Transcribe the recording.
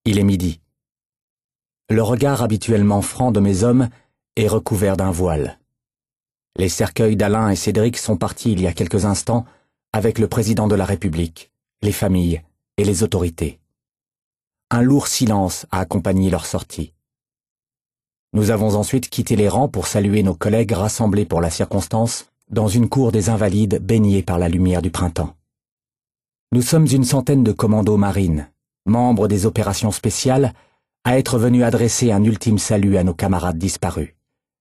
Il est midi. Le regard habituellement franc de mes hommes est recouvert d'un voile. Les cercueils d'Alain et Cédric sont partis il y a quelques instants avec le président de la République, les familles et les autorités. Un lourd silence a accompagné leur sortie. Nous avons ensuite quitté les rangs pour saluer nos collègues rassemblés pour la circonstance dans une cour des Invalides baignée par la lumière du printemps. Nous sommes une centaine de commandos marines, membres des opérations spéciales, à être venus adresser un ultime salut à nos camarades disparus.